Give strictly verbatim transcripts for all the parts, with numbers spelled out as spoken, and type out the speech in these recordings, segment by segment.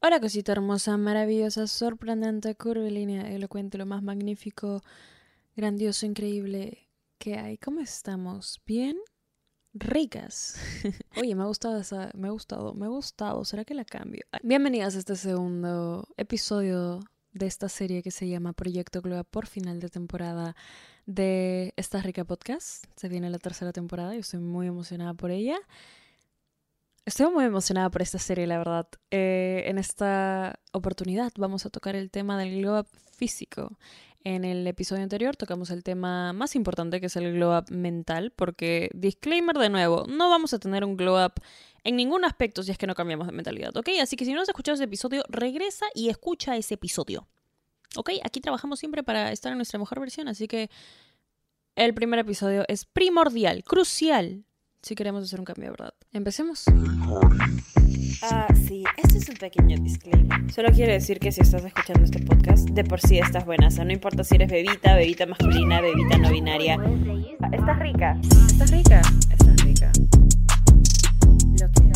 Hola cosita hermosa, maravillosa, sorprendente, curvilínea, elocuente, lo más magnífico, grandioso, increíble que hay. ¿Cómo estamos? ¿Bien? Ricas. Oye, me ha gustado esa, me ha gustado, me ha gustado. ¿Será que la cambio? Bienvenidas a este segundo episodio de esta serie que se llama Proyecto Gloa por final de temporada de Estás Rica Podcast. Se viene la tercera temporada, yo estoy muy emocionada por ella. Estoy muy emocionada por esta serie, la verdad. Eh, en esta oportunidad vamos a tocar el tema del glow up físico. En el episodio anterior tocamos el tema más importante, que es el glow up mental, porque, disclaimer de nuevo, no vamos a tener un glow up en ningún aspecto si es que no cambiamos de mentalidad, ¿ok? Así que si no has escuchado ese episodio, regresa y escucha ese episodio, ¿ok? Aquí trabajamos siempre para estar en nuestra mejor versión, así que el primer episodio es primordial, crucial, si queremos hacer un cambio, ¿verdad? Empecemos. Ah, sí, este es un pequeño disclaimer. Solo quiero decir que si estás escuchando este podcast, de por sí estás buena. O sea, no importa si eres bebita, bebita masculina, bebita no binaria. Ah, ¿estás rica? ¿Estás rica? Estás rica. Lo que...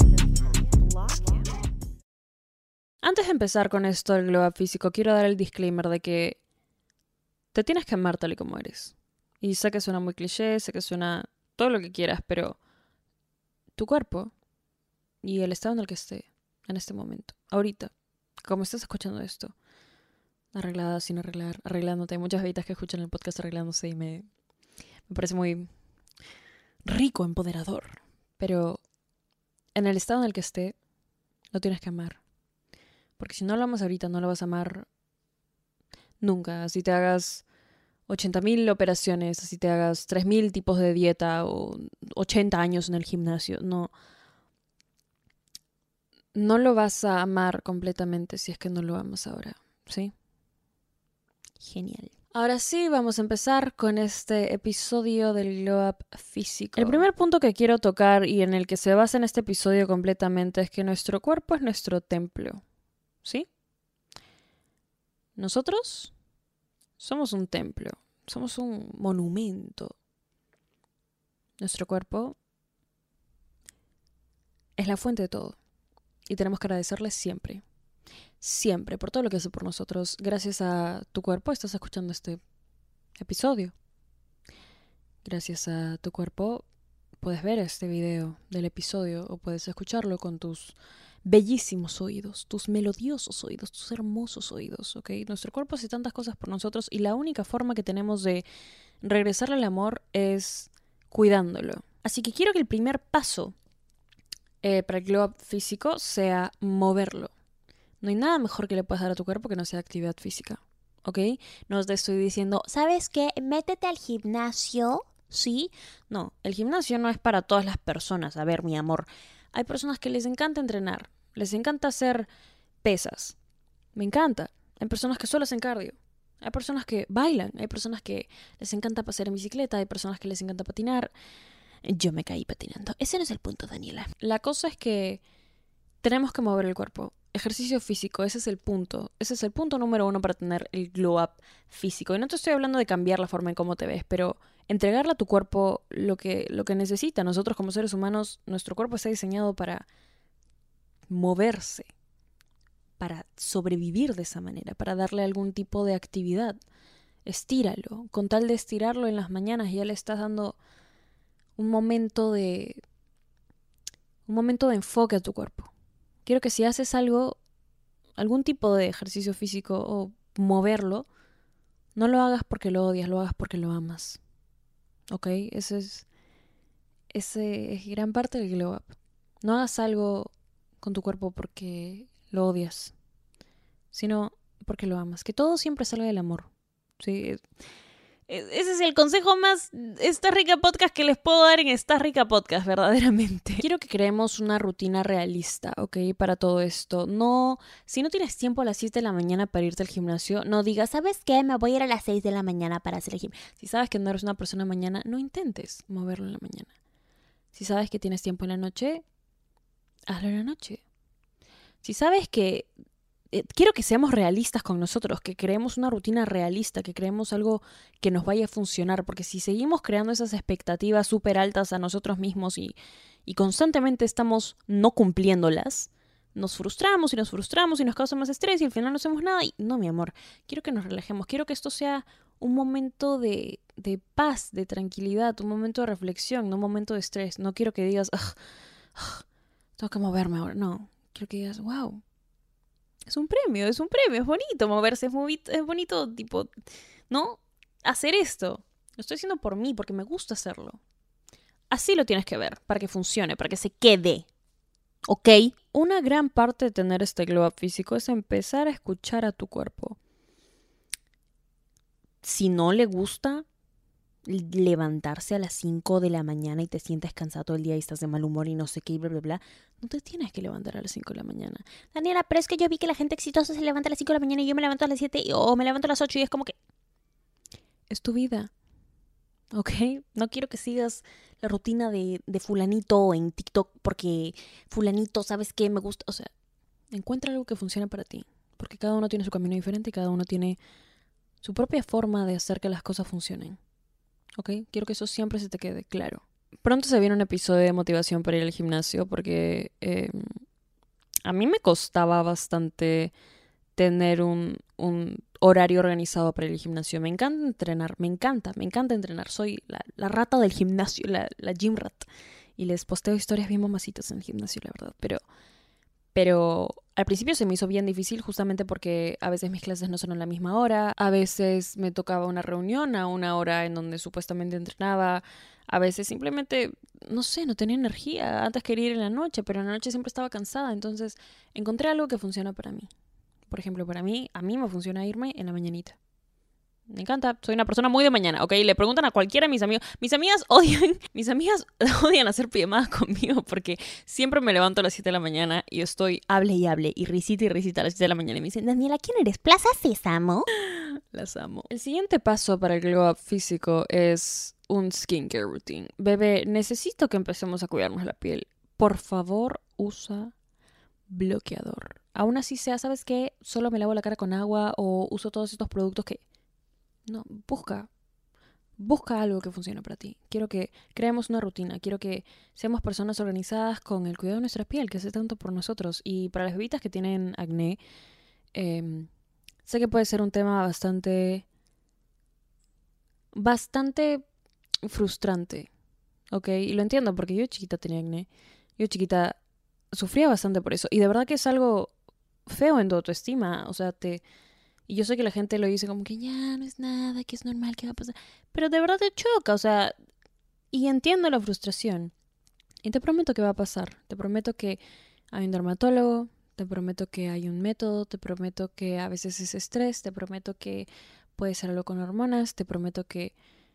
Antes de empezar con esto del glow up físico, quiero dar el disclaimer de que te tienes que amar tal y como eres. Y sé que suena muy cliché, sé que suena todo lo que quieras, pero tu cuerpo y el estado en el que esté en este momento, ahorita, como estás escuchando esto, arreglada, sin arreglar, arreglándote. Hay muchas bebitas que escuchan el podcast arreglándose y me, me parece muy rico, empoderador. Pero en el estado en el que esté, lo tienes que amar. Porque si no lo amas ahorita, no lo vas a amar nunca. Así te hagas ochenta mil operaciones, así te hagas tres mil tipos de dieta o ochenta años en el gimnasio. No, no lo vas a amar completamente si es que no lo amas ahora, ¿sí? Genial. Ahora sí, vamos a empezar con este episodio del glow up físico. El primer punto que quiero tocar y en el que se basa en este episodio completamente es que nuestro cuerpo es nuestro templo, ¿sí? Nosotros somos un templo, somos un monumento. Nuestro cuerpo es la fuente de todo y tenemos que agradecerle siempre. Siempre, por todo lo que hace por nosotros. Gracias a tu cuerpo estás escuchando este episodio. Gracias a tu cuerpo puedes ver este video del episodio o puedes escucharlo con tus bellísimos oídos, tus melodiosos oídos, tus hermosos oídos, ¿ok? Nuestro cuerpo hace tantas cosas por nosotros y la única forma que tenemos de regresarle el amor es cuidándolo. Así que quiero que el primer paso eh, para el glow up físico sea moverlo. No hay nada mejor que le puedas dar a tu cuerpo que no sea actividad física, ¿ok? No te estoy diciendo, ¿sabes qué? Métete al gimnasio, ¿sí? No, el gimnasio no es para todas las personas. A ver, mi amor, hay personas que les encanta entrenar, les encanta hacer pesas. Me encanta. Hay personas que solo hacen cardio. Hay personas que bailan, hay personas que les encanta pasear en bicicleta, hay personas que les encanta patinar. Yo me caí patinando. Ese no es el punto, Daniela. La cosa es que tenemos que mover el cuerpo. Ejercicio físico, ese es el punto. Ese es el punto número uno para tener el glow up físico. Y no te estoy hablando de cambiar la forma en cómo te ves, pero entregarle a tu cuerpo lo que, lo que necesita. Nosotros como seres humanos, nuestro cuerpo está diseñado para moverse, para sobrevivir de esa manera, para darle algún tipo de actividad. Estíralo. Con tal de estirarlo en las mañanas ya le estás dando un momento de un momento de enfoque a tu cuerpo. Quiero que si haces algo, algún tipo de ejercicio físico o moverlo, no lo hagas porque lo odias, lo hagas porque lo amas. ¿Ok? Ese es, ese es gran parte del glow up. No hagas algo con tu cuerpo porque lo odias, sino porque lo amas. Que todo siempre salga del amor. ¿Sí? Ese es el consejo más Estás Rica Podcast que les puedo dar en Estás Rica Podcast, verdaderamente. Quiero que creemos una rutina realista, ¿ok? Para todo esto. No, si no tienes tiempo a las siete de la mañana para irte al gimnasio, no digas, ¿sabes qué? Me voy a ir a las seis de la mañana para hacer el gimnasio. Si sabes que no eres una persona mañana, no intentes moverlo en la mañana. Si sabes que tienes tiempo en la noche, hazlo en la noche. Si sabes que Eh, quiero que seamos realistas con nosotros, que creemos una rutina realista, que creemos algo que nos vaya a funcionar, porque si seguimos creando esas expectativas súper altas a nosotros mismos y, y constantemente estamos no cumpliéndolas, nos frustramos y nos frustramos y nos causa más estrés y al final no hacemos nada. Y no, mi amor, quiero que nos relajemos, quiero que esto sea un momento de, de paz, de tranquilidad, un momento de reflexión, no un momento de estrés. No quiero que digas, ugh, ugh, tengo que moverme ahora. No, quiero que digas, wow, es un premio, es un premio, es bonito moverse, es, muy, es bonito, tipo, ¿no? Hacer esto. Lo estoy haciendo por mí, porque me gusta hacerlo. Así lo tienes que ver, para que funcione, para que se quede. ¿Ok? Una gran parte de tener este glow up físico es empezar a escuchar a tu cuerpo. Si no le gusta levantarse a las cinco de la mañana y te sientes cansado todo el día y estás de mal humor y no sé qué y bla, bla, bla, no te tienes que levantar a las cinco de la mañana. Daniela, pero es que yo vi que la gente exitosa se levanta a las cinco de la mañana y yo me levanto a las siete o me levanto a las ocho y es como que... Es tu vida. ¿Ok? No quiero que sigas la rutina de, de fulanito en TikTok porque fulanito, ¿sabes qué? Me gusta. O sea, encuentra algo que funcione para ti. Porque cada uno tiene su camino diferente y cada uno tiene su propia forma de hacer que las cosas funcionen. ¿Ok? Quiero que eso siempre se te quede claro. Pronto se viene un episodio de motivación para ir al gimnasio porque eh, a mí me costaba bastante tener un, un horario organizado para ir al gimnasio. Me encanta entrenar, me encanta, me encanta entrenar. Soy la, la rata del gimnasio, la, la gym rat. Y les posteo historias bien mamacitas en el gimnasio, la verdad. Pero, pero al principio se me hizo bien difícil justamente porque a veces mis clases no son a la misma hora. A veces me tocaba una reunión a una hora en donde supuestamente entrenaba. A veces simplemente, no sé, no tenía energía. Antes quería ir en la noche, pero en la noche siempre estaba cansada. Entonces encontré algo que funciona para mí. Por ejemplo, para mí, a mí me funciona irme en la mañanita. Me encanta, soy una persona muy de mañana, ¿ok? Le preguntan a cualquiera de mis amigos. Mis amigas odian, mis amigas odian hacer pijamadas conmigo porque siempre me levanto a las siete de la mañana y estoy hable y hable y risita y risita a las siete de la mañana y me dicen, Daniela, ¿quién eres? ¿Plaza Sésamo? Las amo. El siguiente paso para el glow up físico es un skincare routine. Bebé, necesito que empecemos a cuidarnos la piel. Por favor, usa bloqueador. Aún así sea, ¿sabes qué? Solo me lavo la cara con agua o uso todos estos productos que... No, busca. Busca algo que funcione para ti. Quiero que creemos una rutina. Quiero que seamos personas organizadas con el cuidado de nuestra piel, que hace tanto por nosotros. Y para las bebitas que tienen acné, eh, sé que puede ser un tema bastante... Bastante frustrante. ¿Ok? Y lo entiendo porque yo chiquita tenía acné. Yo chiquita sufría bastante por eso. Y de verdad que es algo feo en tu autoestima. O sea, te... Y yo sé que la gente lo dice como que ya no es nada, que es normal, que va a pasar. Pero de verdad te choca, o sea... Y entiendo la frustración. Y te prometo que va a pasar. Te prometo que hay un dermatólogo. Te prometo que hay un método. Te prometo que a veces es estrés. Te prometo que puede ser algo con hormonas. Te prometo que...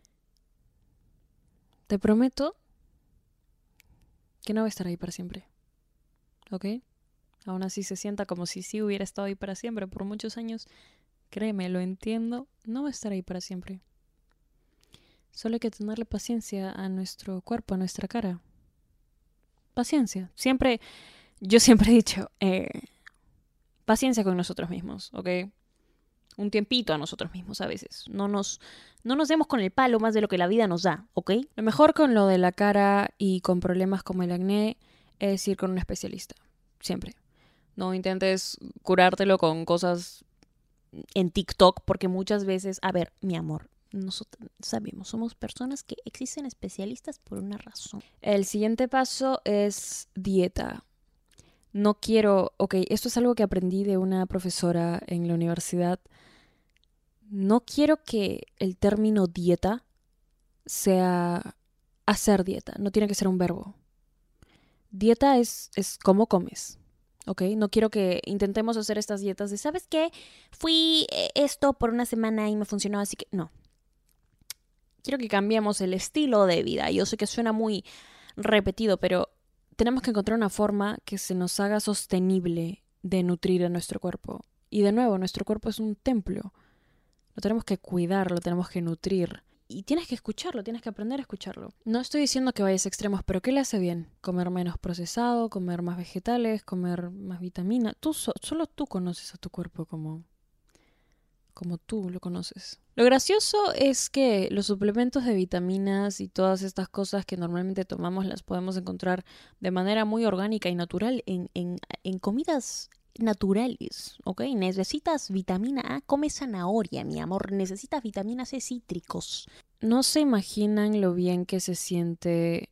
Te prometo que no va a estar ahí para siempre. ¿Ok? Aún así se sienta como si sí hubiera estado ahí para siempre por muchos años. Créeme, lo entiendo, no va a estar ahí para siempre. Solo hay que tenerle paciencia a nuestro cuerpo, a nuestra cara. Paciencia. Siempre, yo siempre he dicho, eh, paciencia con nosotros mismos, ¿ok? Un tiempito a nosotros mismos a veces. No nos, no nos demos con el palo más de lo que la vida nos da, ¿ok? Lo mejor con lo de la cara y con problemas como el acné es ir con un especialista. Siempre. No intentes curártelo con cosas en TikTok, porque muchas veces, a ver, mi amor, nosotros sabemos, somos personas que existen especialistas por una razón. El siguiente paso es dieta. No quiero, ok, esto es algo que aprendí de una profesora en la universidad. No quiero que el término dieta sea hacer dieta, no tiene que ser un verbo. Dieta es, es cómo comes. ¿Ok? No quiero que intentemos hacer estas dietas de, ¿sabes qué? Fui esto por una semana y me funcionó, así que no. Quiero que cambiemos el estilo de vida. Yo sé que suena muy repetido, pero tenemos que encontrar una forma que se nos haga sostenible de nutrir a nuestro cuerpo. Y de nuevo, nuestro cuerpo es un templo. Lo tenemos que cuidar, lo tenemos que nutrir. Y tienes que escucharlo, tienes que aprender a escucharlo. No estoy diciendo que vayas a extremos, pero ¿qué le hace bien? Comer menos procesado, comer más vegetales, comer más vitamina. Tú, so- solo tú conoces a tu cuerpo como, como tú lo conoces. Lo gracioso es que los suplementos de vitaminas y todas estas cosas que normalmente tomamos las podemos encontrar de manera muy orgánica y natural en, en, en comidas naturales, ¿ok? Necesitas vitamina A, come zanahoria, mi amor. Necesitas vitamina C, cítricos. No se imaginan lo bien que se siente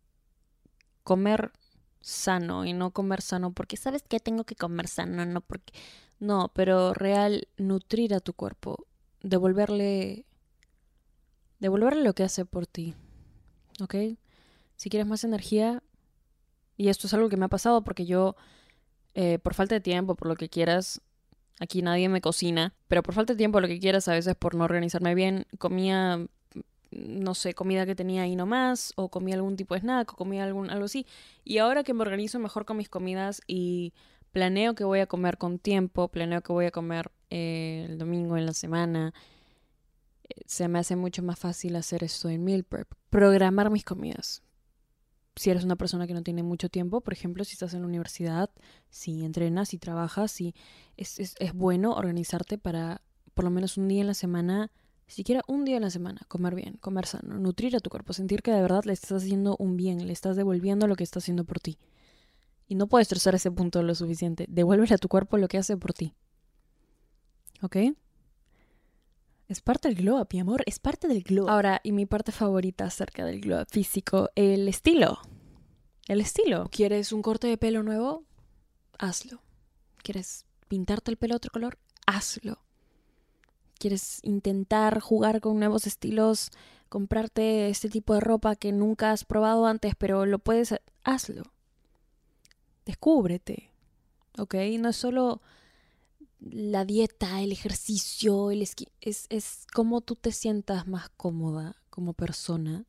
comer sano y no comer sano porque sabes que tengo que comer sano, no porque... No, pero real, nutrir a tu cuerpo, devolverle, devolverle lo que hace por ti, ¿ok? Si quieres más energía, y esto es algo que me ha pasado porque yo, eh, por falta de tiempo, por lo que quieras, aquí nadie me cocina, pero por falta de tiempo, lo que quieras, a veces por no organizarme bien, comía, no sé, comida que tenía ahí nomás, o comía algún tipo de snack, o comía algún, algo así, y ahora que me organizo mejor con mis comidas y... planeo que voy a comer con tiempo, planeo que voy a comer eh, el domingo en la semana. Eh, se me hace mucho más fácil hacer esto en meal prep. Programar mis comidas. Si eres una persona que no tiene mucho tiempo, por ejemplo, si estás en la universidad, si entrenas, si trabajas, si es, es, es bueno organizarte para por lo menos un día en la semana, siquiera un día en la semana, comer bien, comer sano, nutrir a tu cuerpo, sentir que de verdad le estás haciendo un bien, le estás devolviendo lo que está haciendo por ti. Y no puedes trozar ese punto lo suficiente. Devuélvele a tu cuerpo lo que hace por ti. ¿Ok? Es parte del glow up, mi amor. Es parte del glow up. Ahora, y mi parte favorita acerca del glow up físico, el estilo. El estilo. ¿Quieres un corte de pelo nuevo? Hazlo. ¿Quieres pintarte el pelo de otro color? Hazlo. ¿Quieres intentar jugar con nuevos estilos? Comprarte este tipo de ropa que nunca has probado antes, pero lo puedes... Hazlo. Descúbrete, ¿ok? No es solo la dieta, el ejercicio, el esqui... es, es cómo tú te sientas más cómoda como persona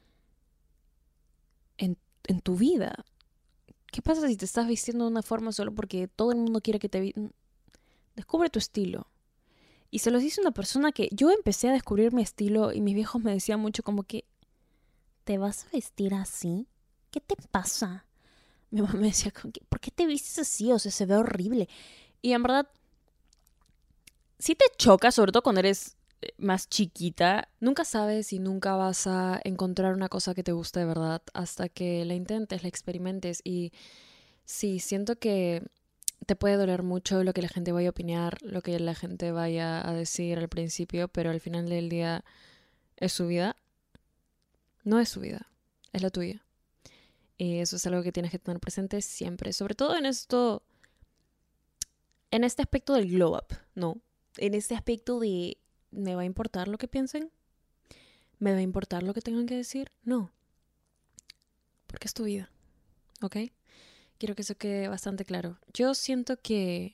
en, en tu vida. ¿Qué pasa si te estás vistiendo de una forma solo porque todo el mundo quiere que te vi... Descubre tu estilo. Y se los dice una persona que yo empecé a descubrir mi estilo y mis viejos me decían mucho como que ¿te vas a vestir así? ¿Qué te pasa? Mi mamá me decía, ¿por qué te vistes así? O sea, se ve horrible. Y en verdad, sí te choca, sobre todo cuando eres más chiquita. Nunca sabes y nunca vas a encontrar una cosa que te guste de verdad hasta que la intentes, la experimentes. Y sí, siento que te puede doler mucho lo que la gente vaya a opinar, lo que la gente vaya a decir al principio, pero al final del día es su vida. No es su vida, es la tuya. Y eso es algo que tienes que tener presente siempre, sobre todo en esto, en este aspecto del glow up, ¿no? En este aspecto de, ¿me va a importar lo que piensen? ¿Me va a importar lo que tengan que decir? No, porque es tu vida, ¿ok? Quiero que eso quede bastante claro. Yo siento que,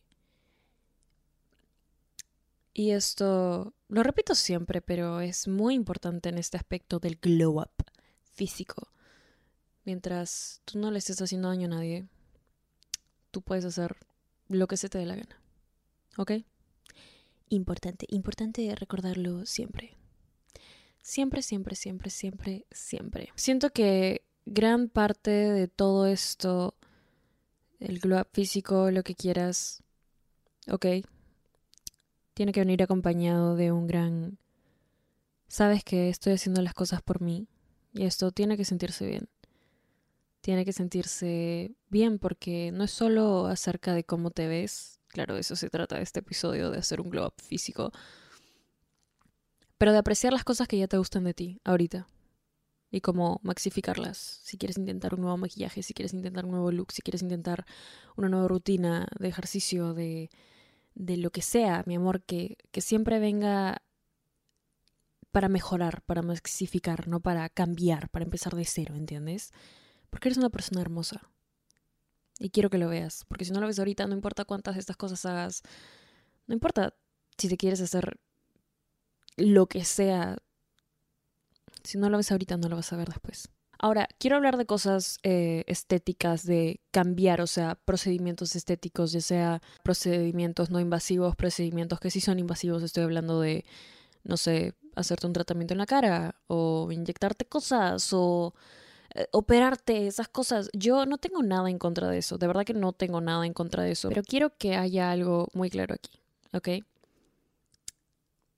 y esto lo repito siempre, pero es muy importante en este aspecto del glow up físico. Mientras tú no le estés haciendo daño a nadie, tú puedes hacer lo que se te dé la gana. ¿Ok? Importante, importante recordarlo siempre. Siempre, siempre, siempre, siempre, siempre. Siento que gran parte de todo esto, el glow up físico, lo que quieras, ¿ok? Tiene que venir acompañado de un gran... Sabes que estoy haciendo las cosas por mí y esto tiene que sentirse bien. Tiene que sentirse bien porque no es solo acerca de cómo te ves. Claro, de eso se trata de este episodio, de hacer un glow up físico. Pero de apreciar las cosas que ya te gustan de ti, ahorita. Y cómo maxificarlas. Si quieres intentar un nuevo maquillaje, si quieres intentar un nuevo look, si quieres intentar una nueva rutina de ejercicio, de, de lo que sea, mi amor, que, que siempre venga para mejorar, para maxificar, no para cambiar, para empezar de cero, ¿entiendes? Porque eres una persona hermosa. Y quiero que lo veas. Porque si no lo ves ahorita, no importa cuántas de estas cosas hagas. No importa si te quieres hacer lo que sea. Si no lo ves ahorita, no lo vas a ver después. Ahora, quiero hablar de cosas eh, estéticas, de cambiar, o sea, procedimientos estéticos, ya sea procedimientos no invasivos, procedimientos que sí son invasivos. Estoy hablando de, no sé, hacerte un tratamiento en la cara, o inyectarte cosas, o... operarte, esas cosas. Yo no tengo nada en contra de eso. De verdad que no tengo nada en contra de eso. Pero quiero que haya algo muy claro aquí, ¿ok?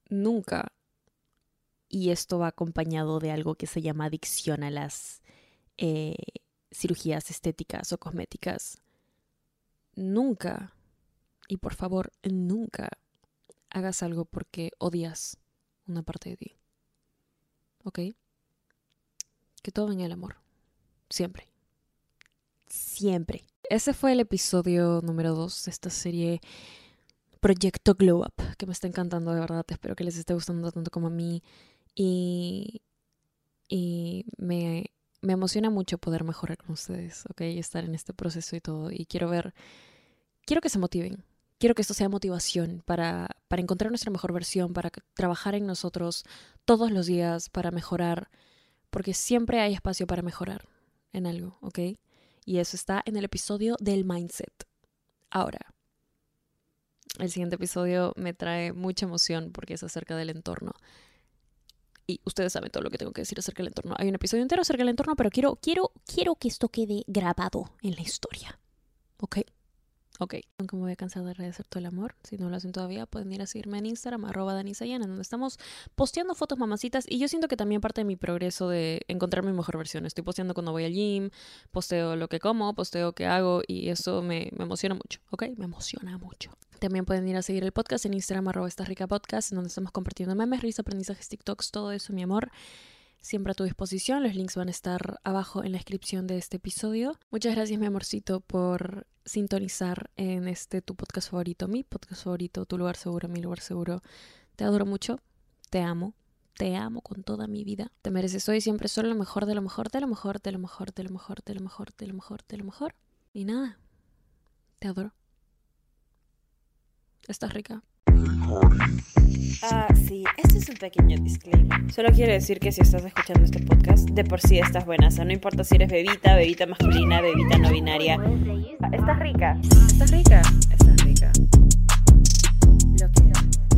nunca, y esto va acompañado de algo que se llama adicción a las eh, cirugías estéticas o cosméticas, nunca, y por favor, nunca hagas algo porque odias una parte de ti. ¿Ok? Que todo venga el amor. Siempre. Siempre. Ese fue el episodio número dos de esta serie Proyecto Glow Up, que me está encantando de verdad. Espero que les esté gustando tanto como a mí. Y, y me, me emociona mucho poder mejorar con ustedes, ¿ok? Y estar en este proceso y todo. Y quiero ver, quiero que se motiven. Quiero que esto sea motivación para, para encontrar nuestra mejor versión, para trabajar en nosotros todos los días, para mejorar. Porque siempre hay espacio para mejorar en algo, ¿ok? Y eso está en el episodio del mindset. Ahora, el siguiente episodio me trae mucha emoción porque es acerca del entorno. Y ustedes saben todo lo que tengo que decir acerca del entorno. Hay un episodio entero acerca del entorno, pero quiero, quiero, quiero que esto quede grabado en la historia. ¿Ok? Ok. Nunca me voy a cansar de agradecer todo el amor. Si no lo hacen todavía, pueden ir a seguirme en Instagram, arroba danisayana, donde estamos posteando fotos mamacitas. Y yo siento que también parte de mi progreso de encontrar mi mejor versión. Estoy posteando cuando voy al gym, posteo lo que como, posteo qué hago. Y eso me, me emociona mucho. ¿Ok? Me emociona mucho. También pueden ir a seguir el podcast en Instagram, arroba esta rica podcast, en donde estamos compartiendo memes, risas, aprendizajes, TikToks, todo eso, mi amor. Siempre a tu disposición. Los links van a estar abajo en la descripción de este episodio. Muchas gracias, mi amorcito, por sintonizar en este tu podcast favorito, mi podcast favorito, tu lugar seguro, mi lugar seguro. Te adoro mucho, te amo, te amo con toda mi vida. Te mereces hoy siempre solo lo mejor, de lo mejor, de lo mejor, de lo mejor, de lo mejor, de lo mejor, de lo mejor, de lo mejor. Y nada, te adoro. Estás rica. Ah, sí, este es un pequeño disclaimer. Solo quiero decir que si estás escuchando este podcast, de por sí estás buena. O sea, no importa si eres bebita, bebita masculina, bebita no binaria. Ah, estás rica. Estás rica. Estás rica. Lo que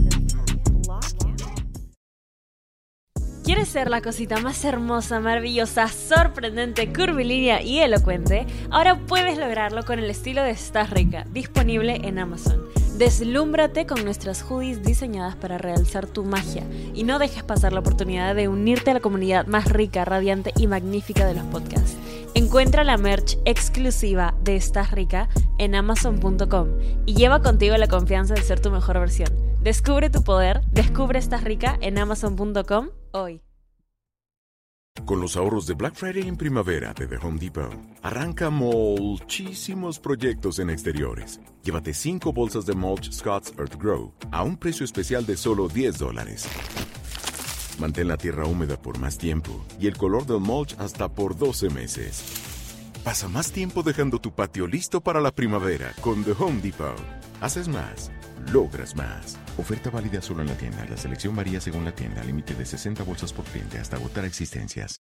¿Quieres ser la cosita más hermosa, maravillosa, sorprendente, curvilínea y elocuente? Ahora puedes lograrlo con el estilo de Estás Rica, disponible en Amazon. Deslúmbrate con nuestras hoodies diseñadas para realzar tu magia y no dejes pasar la oportunidad de unirte a la comunidad más rica, radiante y magnífica de los podcasts. Encuentra la merch exclusiva de Estás Rica en amazon punto com y lleva contigo la confianza de ser tu mejor versión. Descubre tu poder, descubre Estás Rica en amazon punto com hoy. Con los ahorros de Black Friday en primavera de The Home Depot, arranca muchísimos proyectos en exteriores. Llévate cinco bolsas de mulch Scott's Earth Grow a un precio especial de solo diez dólares. Mantén la tierra húmeda por más tiempo y el color del mulch hasta por doce meses. Pasa más tiempo dejando tu patio listo para la primavera con The Home Depot. Haces más, logras más. Oferta válida solo en la tienda. La selección varía según la tienda. Límite de sesenta bolsas por cliente hasta agotar existencias.